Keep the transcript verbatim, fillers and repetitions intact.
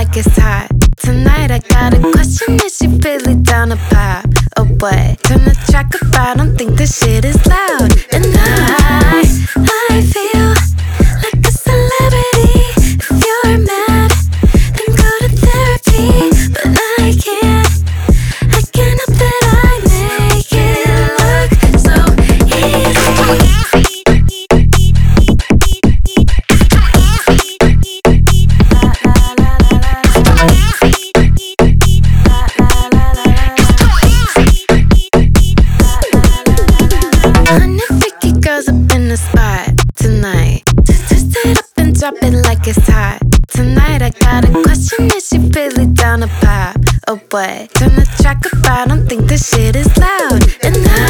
like it's hot. Tonight I got a question, is she really down to pop? Oh what? Turn the track up, I don't think this shit is loud. And I, I feel like a celebrity. If you're mad, then go to therapy. But I can't, I can't help that I make it look so easy. Drop it like it's hot. Tonight I got a question, is she really down to pop? Oh what? Turn the track up, I don't think this shit is loud. And I